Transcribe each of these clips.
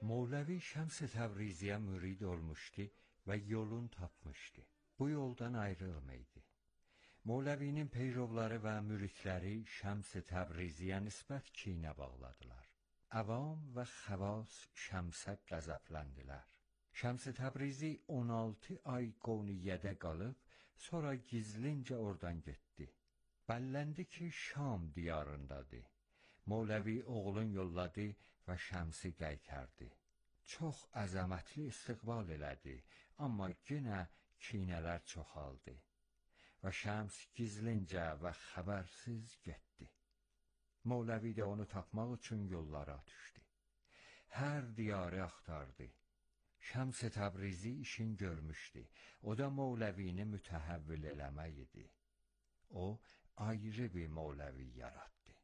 Mevlevi Şəms Təbriziyə mürid olmuşdu və yolun tapmışdı. Bu yoldan ayrılmaydı. Mevlevinin peyrovları və müridləri Şəms Təbriziyə nisbət kinə bağladılar. Avam və xəvas Şəmsə qəzəbləndilər. Şəms Təbrizi 16 ay Qoniyyədə qalıb, sonra gizlincə oradan getdi. Bəlləndi ki, Şam diyarındadır. Mevlevi oğlun yolladı və Şəmsi qaytardı. Çox əzəmətli istiqbal elədi, amma yenə kinələr çoxaldı. Və Şəms gizlincə və xəbərsiz getdi. Mevlevi də onu tapmaq üçün yollara düşdü. Hər diyarı axtardı. Şəms Təbrizi işin görmüşdü. O da Mevlevini mütəhəvvil eləmək idi. O, ayrı bir Mevlevi yaratdı.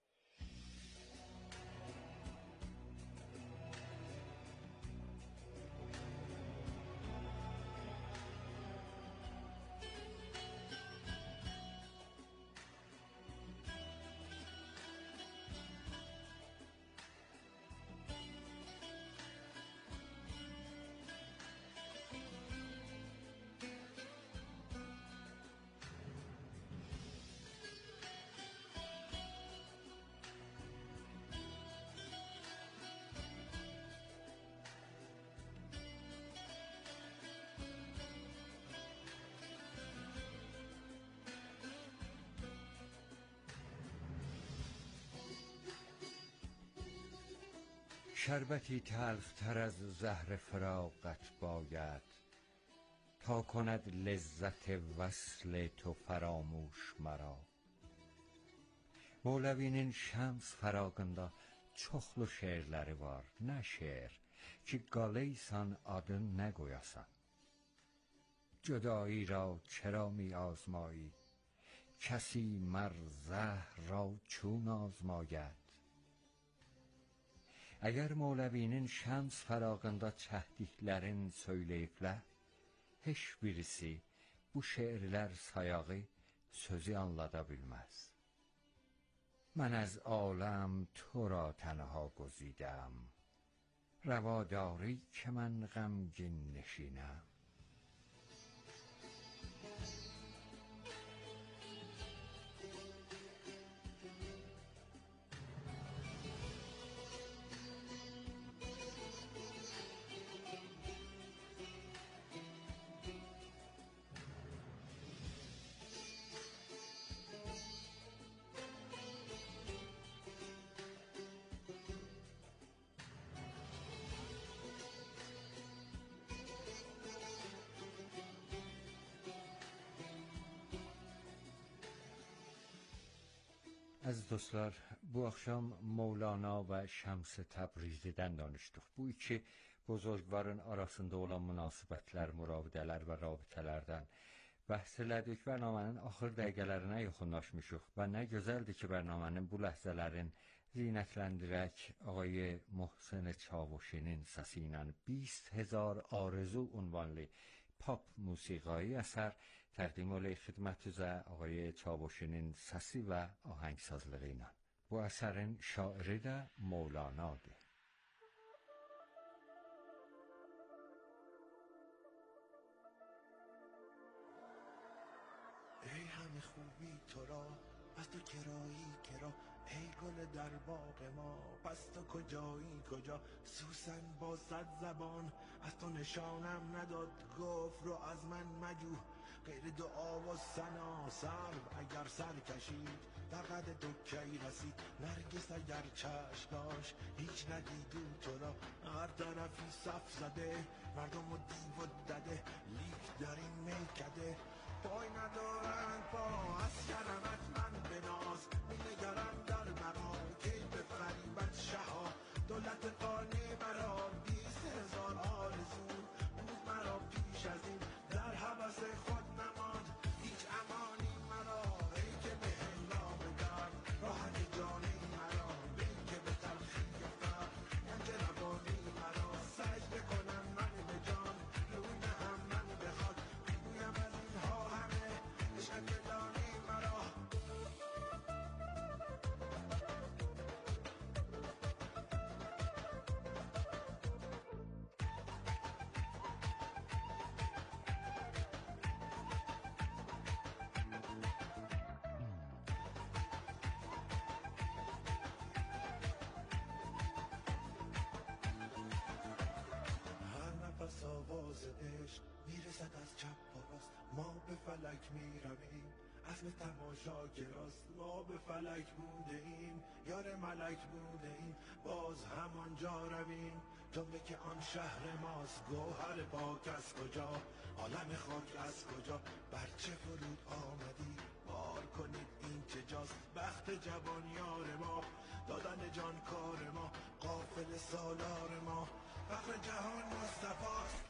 شربتی تلختر از زهر فراقت باید تا کند لذت وصل تو فراموش مرا. Mevlevinin Şəms fəraqında çoxlu şeirləri var. Nə şeir ki, qalıysan adın nə qoyasan. Cüdایی را چرا می آزمایی کسی مر زهر را چون آزماید. Əgər Mevlevinin Şəms fəraqında çəkdiklərin söyləyiblər, heç birisi bu şeirlər sayağı sözü anlada bilməz. من از عالم تو را تنها گزیدم روا داری که من غمگین نشینم. Əziz dostlar, bu axşam Mevlana və Şəms Təbrizidən danışdıq. Bu iki buzurgvarın arasında olan münasibətlər, müravidələr və rabitələrdən bəhs elədik. Bərnamənin axır dəqiqələrinə yaxınlaşmışıq və nə gözəldir ki, bərnamənin bu ləhzələrin zinətləndirək ağay Muhsin Çavuşinin səsi ilə 20,000 Arzu ünvanlı pop موسیقایی اثر تقدیم علی خدمت آقای چاوشینین səsi və ahəngsazlığı ilə. Bu əsərin şairi də Mevlanadır. ای همه خوبی تو را از تو کرایی کرا ای گل در باغ ما پس تو کجایی کجا سوسن با 100 زبان از تو نشانم نداد گفت رو از من مجو غیر دعا و ثنا سرو اگر سر کشید در قد تو کی رسید نرگس اگر چشم داشت هیچ ندیدو تو را هر طرفی صف زده مردم و دیو و دده لیک در این میکده پای ندارند پا از کرمت من بناز می‌نگرم در مقام کی بفریبد شها دولت قانی مرا 20,000 آرزو بود مرا پیش از این در هوس خود نماند هیچ امانی مرا ای که به هنگام درد راحت جانی مرا بین که به تلخی فرد گنج روانی مرا سجده کنم من به جان روی نهم من بخواد بگویم از اینها همه عشق دانی مرا ما به فلک می رویم اسم تماشا کراست، ما به فلک بوده ایم یار ملک بوده ایم باز همانجا رویم جمله که آن شهر ماست. گوهر پاک از کجا عالم خاک از کجا بر چه فرود آمدی بار کنید این چه جاست. بخت جوان یار ما دادن جان کار ما قافل سالار ما فخر جهان مصطفاست.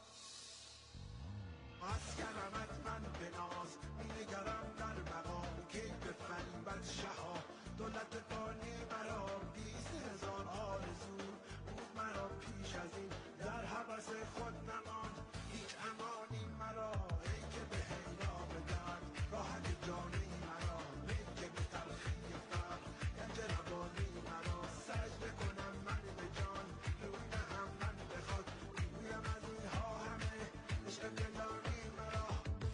از کرمت من به ناز می‌نگرم در مقام که به فریبت شها دولت فانی مرا 20,000 آرزو بود مرا پیش از این در هوس خود نماند هیچ امانی مرا ای که به هنگام درد راحت جانی مرا ای که به تلخی فقر گنج روانی مرا سجده کنم من به جان روی نهم من به خاک گویم از اینها همه عشق پنهانی مرا.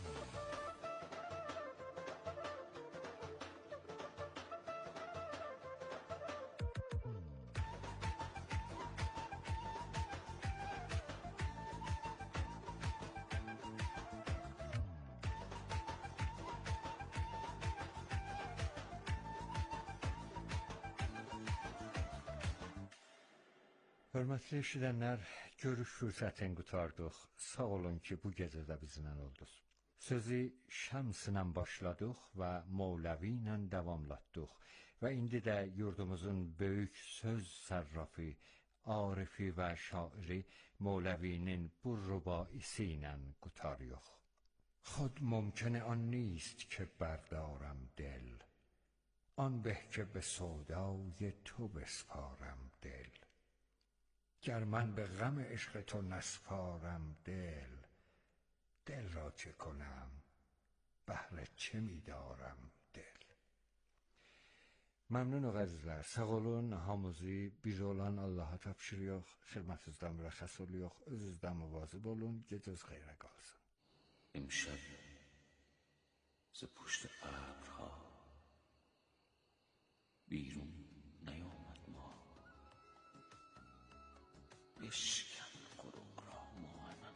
Hörmətli eşidənlər, görüş fürsətini qutardıq. Sağ olun ki, bu gecə də bizimlə oldunuz. Sözü Şəms ilə başladıq və Mevləvi ilə davamlatdıq və indi də yurdumuzun böyük söz sərrafı, arifi və şairi Mevləvinin bu rübaisi ilə qutarıyıq. خود ممکن آن نیست که بردارم دل آن به که به سودای تو بسپارم دل گر من به غم عشق تو نسپارم دل دل را چه کنم بهر چه می‌دارم دل. Məmnunuq əzizlər, sağ olun, hamımızı bir olan Allaha tapşırıyıq, xidmətinizdən mürəxxəs oluyoruz, özünüzdən müvazib olun, gecəniz xeyrə qalsın. امشب ز پشت ابرها بیرون نیامد ما بشکن قرق را ماه من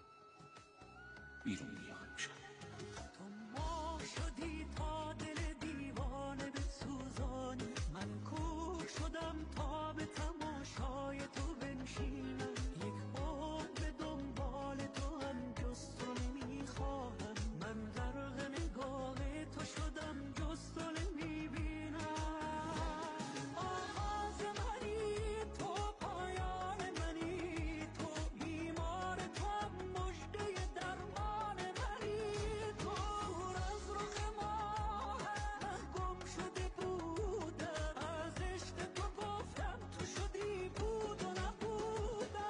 بیرون بیا امشب. تو ما شدی تا دل دیوانه بسوزانی من کور شدم تا به تماشای تو بنشینم یک بار به دنبال تو هم جز تو نمیخواهم من غرق نگاه تو شدم جز تو نمیبینم آغاز منی تو پایان منی تو بیمار تو هم مژده درمان منی تو از رخ ماه گم شده بودم از عشق تو گفتم تو شدی بود و نبودم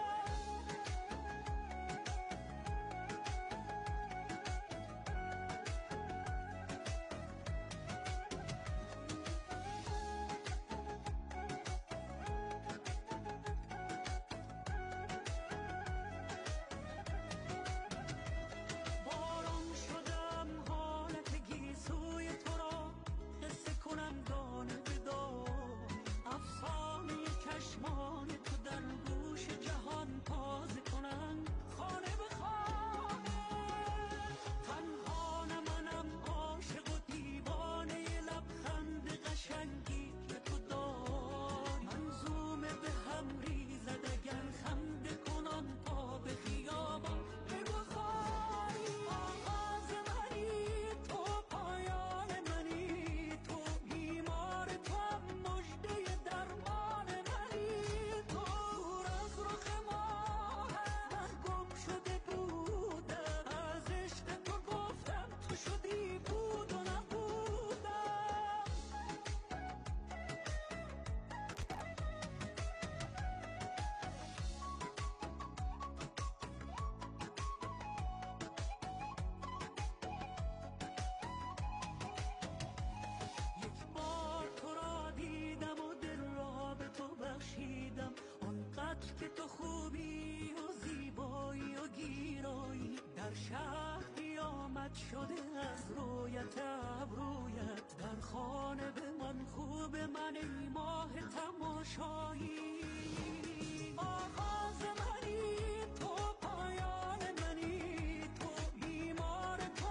باران شدم حالت گیسوی تو را قصه کنم دانه به دانه افسانه چشمان تو در گوش جهان تازه کنم خانه به خانه تنها نه منم عاشق و دیوانه لبخند قشنگی که تو داری منظومه به هم ریزد اگر خنده کنان پا به خیابان بگو خاری آغاز منی تو پایان منی تو بیمار تو هم مژده درمان منی تو از رخ ماه گم شده بودم از عشق تو گفتم تو شدی بود و نبودم یک بار تو را دیدم و دل را به تو بخشیدم آنقدر که تو خوبی و زیبایی و گیرایی در شهر قیامت شده از رویت ابرویت در خانه به من خوب من ای ماه تماشایی آغاز منی تو پایان منی تو بیمار تو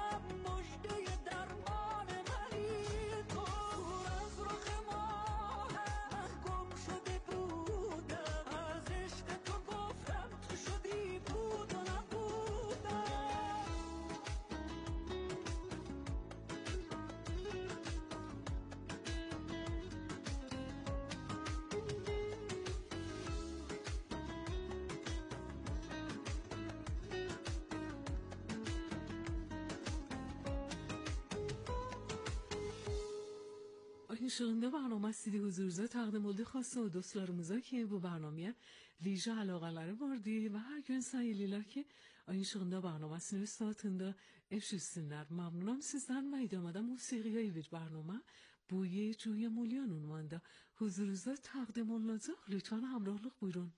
Ayşığında barnamasıydı huzurza taqdim oldu xassa o dostlarımıza ki bu barnamaya vice alaqaları vardı ve her gün sayılılar ki Ayşığında barnamasını üstadında eşitsinler. Memnunum sizden meydamada musiqiye bir barnama Buye Cuye Mulyan unvanda huzurunuzda taqdim olunacaq. Lütfen hamrahlık buyurun.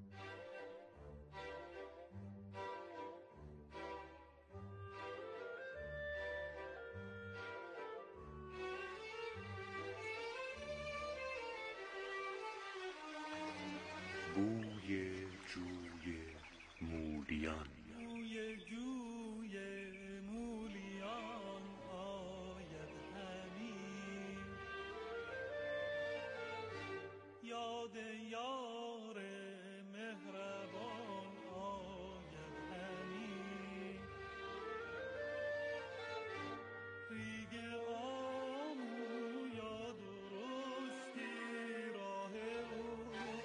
بوی جوی مولیان بوی جوی مولیان آید همی یاد یار مهربان آید همی ریگ آمو یا درستی راه او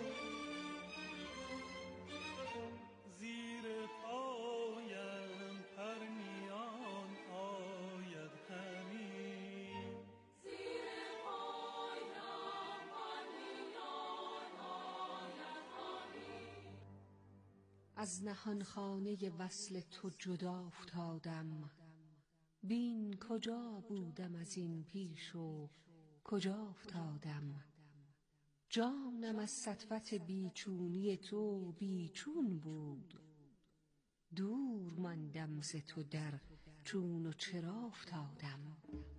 زیر پایم پرنیان آید همی زیر پایم پرنیان آید همی از نهانخانه وصل تو جدا افتادم بین کجا بودم از این پیش و کجا افتادم جانم از سطوت بیچونی تو بیچون بود دور ماندم ز تو در چون و چرا افتادم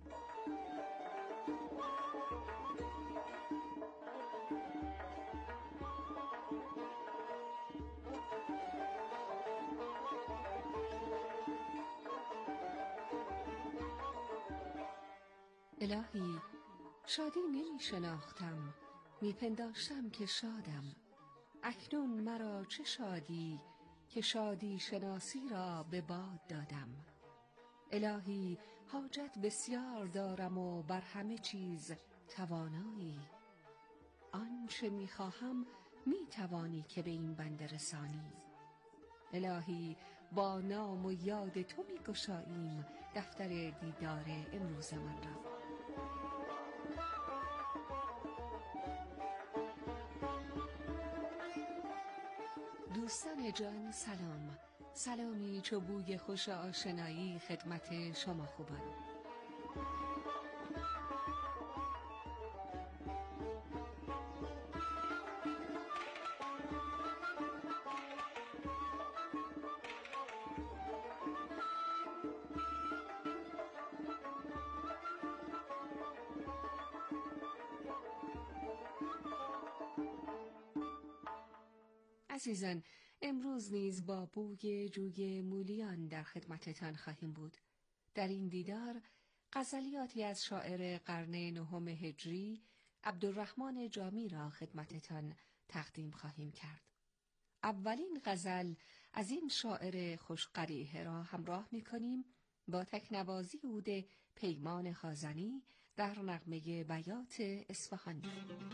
الهی شادی نمی شناختم می پنداشتم که شادم اکنون مرا چه شادی که شادی شناسی را به باد دادم الهی حاجت بسیار دارم و بر همه چیز توانایی آنچه می خواهم می توانی که به این بنده رسانی الهی با نام و یاد تو می گشاییم دفتر دیدار امروز من را دوستان جان سلام سلامی چو بوی خوش آشنایی خدمت شما خوبان عزیزان امروز نیز با بوی جوی مولیان در خدمتتان خواهیم بود در این دیدار غزلیاتی از شاعر قرن نهم هجری عبدالرحمن جامی را خدمتتان تقدیم خواهیم کرد اولین غزل از این شاعر خوشقریحه را همراه می کنیم با تکنوازی عود پیمان خازنی در نغمه بیات اصفهانی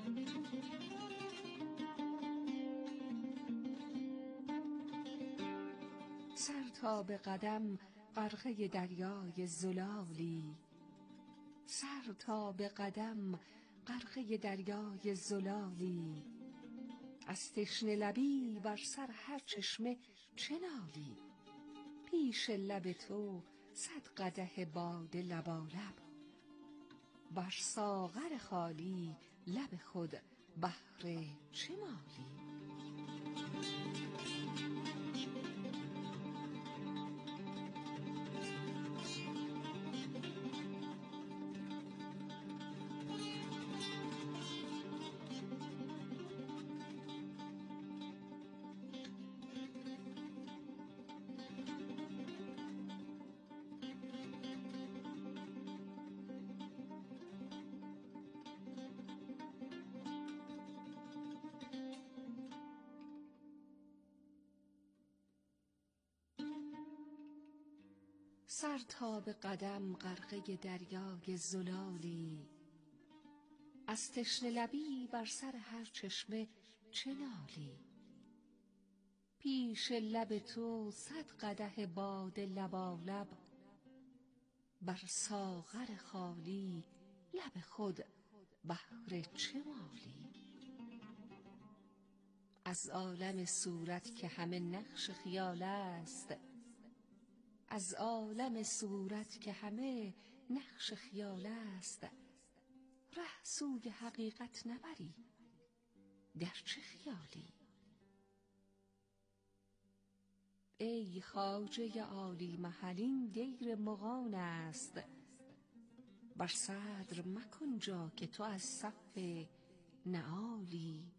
سر تا به قدم غرقه دریای زلالی سر تا به قدم غرقه دریای زلالی از تشنه لبی بر سر هر چشمه چه نالی پیش لب تو 100 قدح باده لبالب بر ساغر خالی لب خود بهر چه مالی سر تا به قدم غرقه دریای زلالی از تشنه لبی بر سر هر چشمه چه نالی پیش لب تو 100 قدح باده لبالب بر ساغر خالی لب خود بهر چه مالی؟ از عالم صورت که همه نقش خیال است، از عالم صورت که همه نقش خیال است، ره سوی حقیقت نبری، در چه خیالی؟ ای خواجه عالی محل، این دیر مغان است، بر صدر مکن جا که تو از صف نعالی.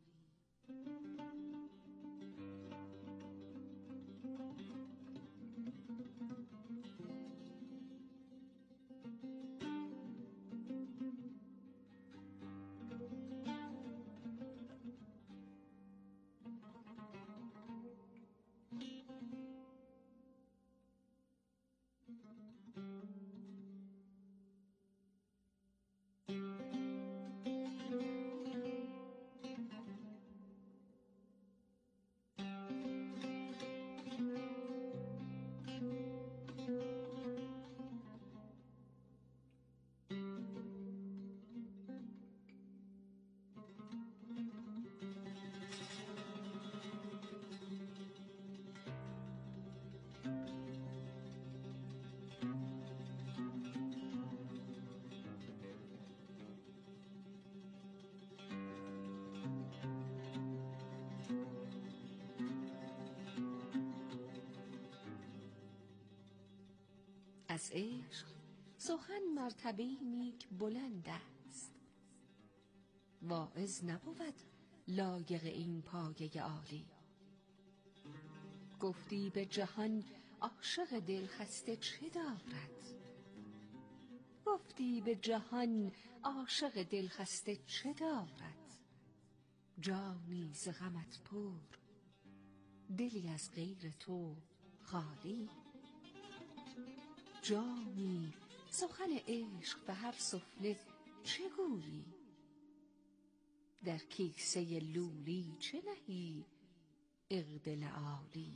از عشق سخن مرتبه‌ای نیک بلند است، واعظ نبود لایق این پایه عالی. گفتی به جهان عاشق دلخسته چه دارد؟ گفتی به جهان عاشق دلخسته چه دارد؟ جانی ز غمت پر، دلی از غیر تو خالی. جامی سخن عشق به هر سفله چه گویی؟ در کیسه لولی چه نهی عقد لآلی؟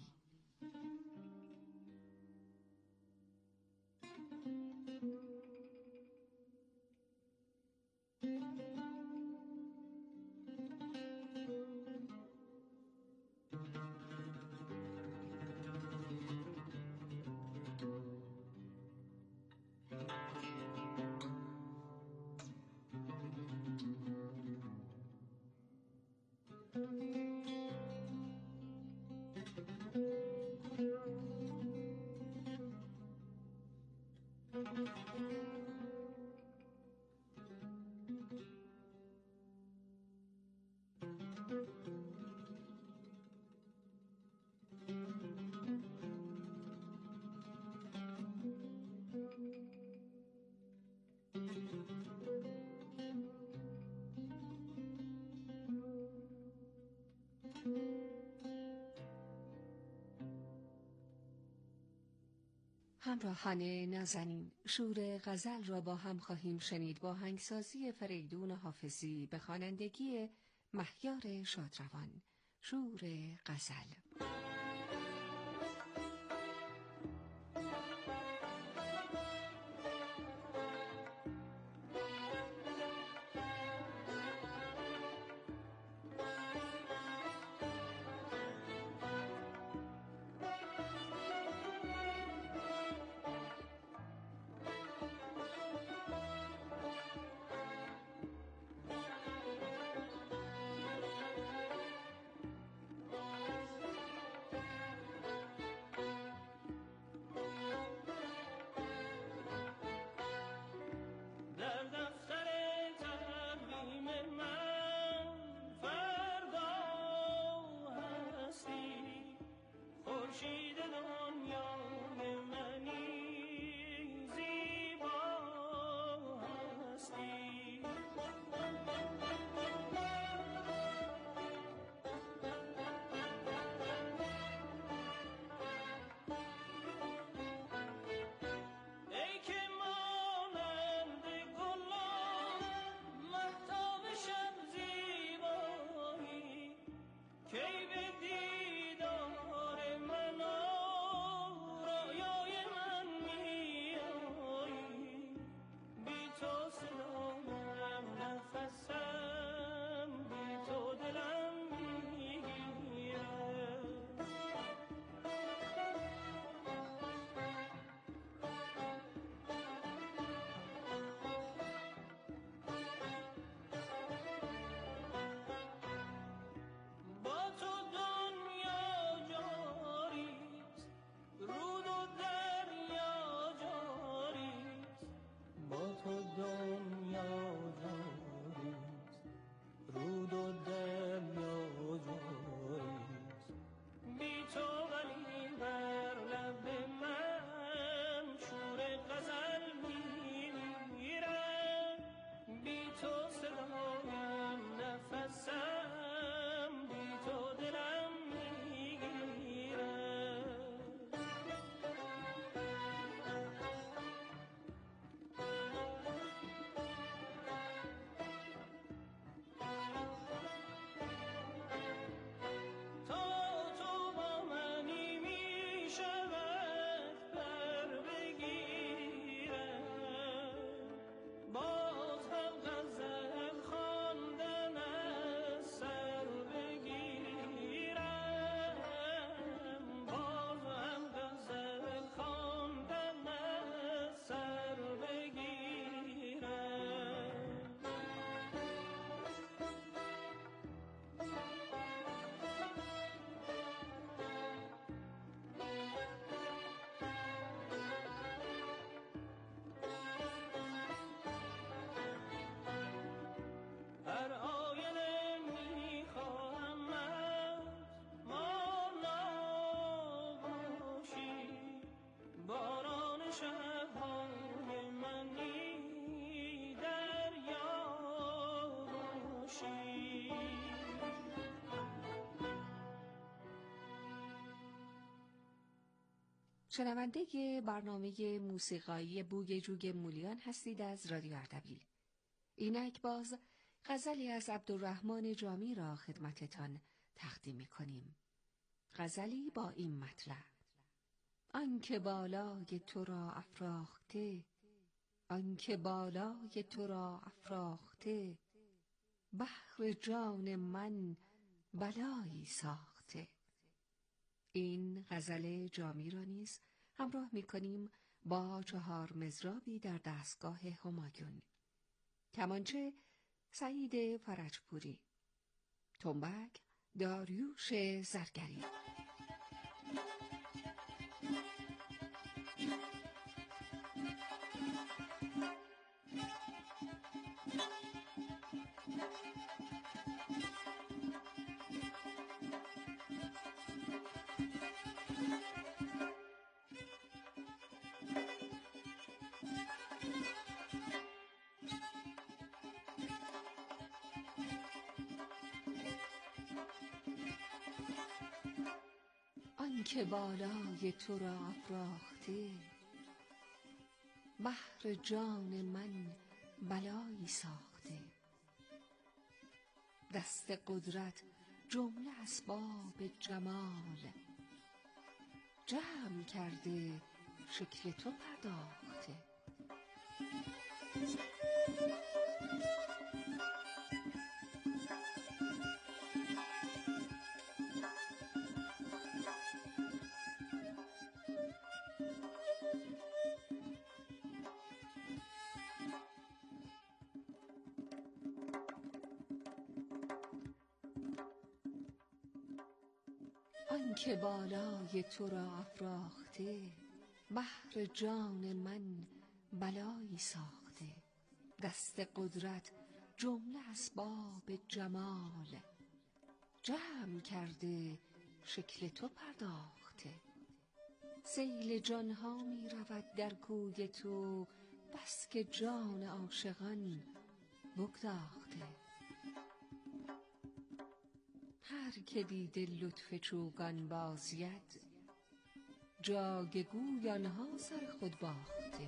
همراهان نازنین، شور غزل را با هم خواهیم شنید با آهنگسازی فریدون حافظی به خوانندگی مهیار شادروان. شور غزل. شنونده برنامه موسیقایی بوی جوگ مولیان هستید از رادیو اردبیل. اینک باز غزلی از عبدالرحمن جامی را خدمتتان تقدیم می‌کنیم. غزلی با این مطلب: آنکه بالای تو را افراخته، آنکه بالای تو را افراخته، بحر جان من بلایی ساخته. این غزل جامی را نیز همراه می‌کنیم با 4 مضرابی در دستگاه همایون. کمانچه سعید فرجپوری، تنبک داریوش زرگری. آنکه بالای تو را افراخته، بحر جان من بلایی ساخته. دست قدرت جمله اسباب جمال، جمع کرده شکل تو پرداخته. آنکه بالای تو را افراخته، بحر جان من بلایی ساخته. دست قدرت جمله اسباب جمال، جمع کرده شکل تو پرداخته. سیل جانها می رود در کوی تو، بس که جان عاشقان بگداخته. هر که دیده لطف چوگان بازید، جاگگوی آنها سر خود باخته.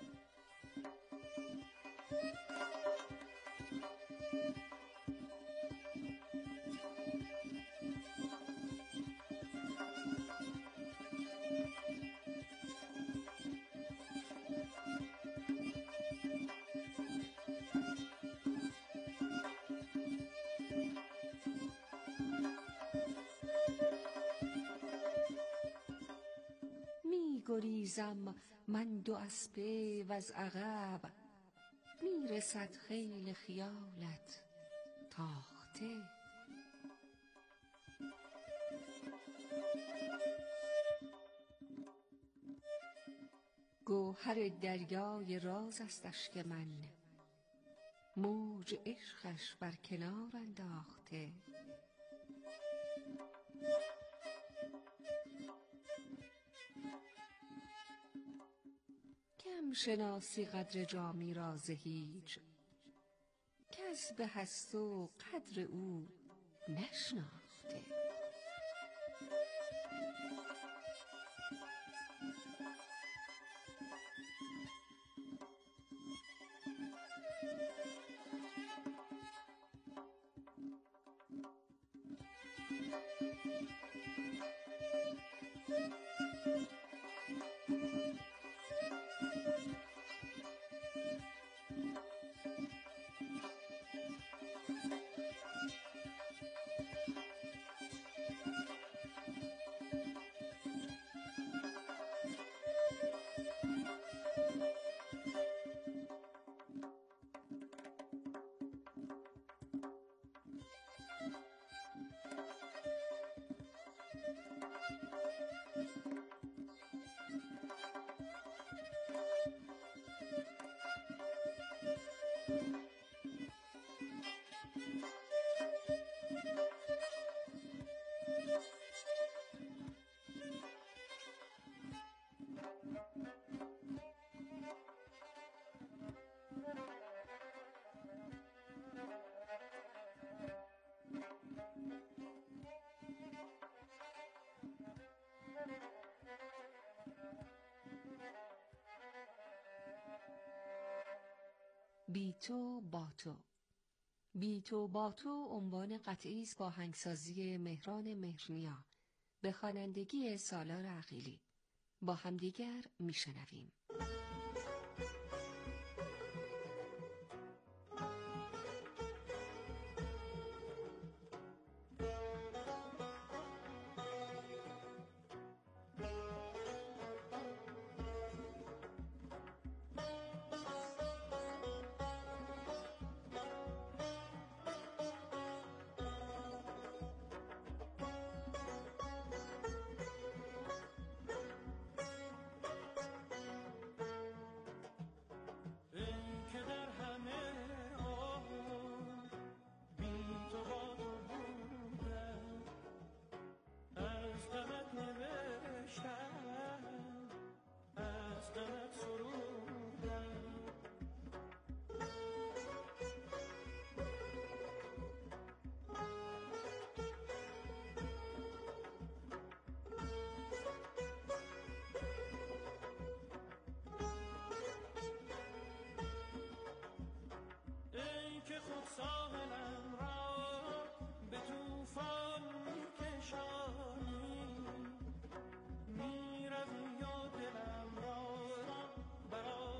گریزم من 2 اسبه وز عقب، میرسد خیل خیالت تاخته. گوهر دریای راز است اشک من، موج عشقش بر کنار انداخته. کم شناسی قدر جامی را ز هیچ، کس به است و قدر او نشناخته. بی تو با تو. بی تو با تو عنوان قطعی است با آهنگسازی مهران مهرنیا به خوانندگی سالار عقیلی. با همدیگر میشنویم.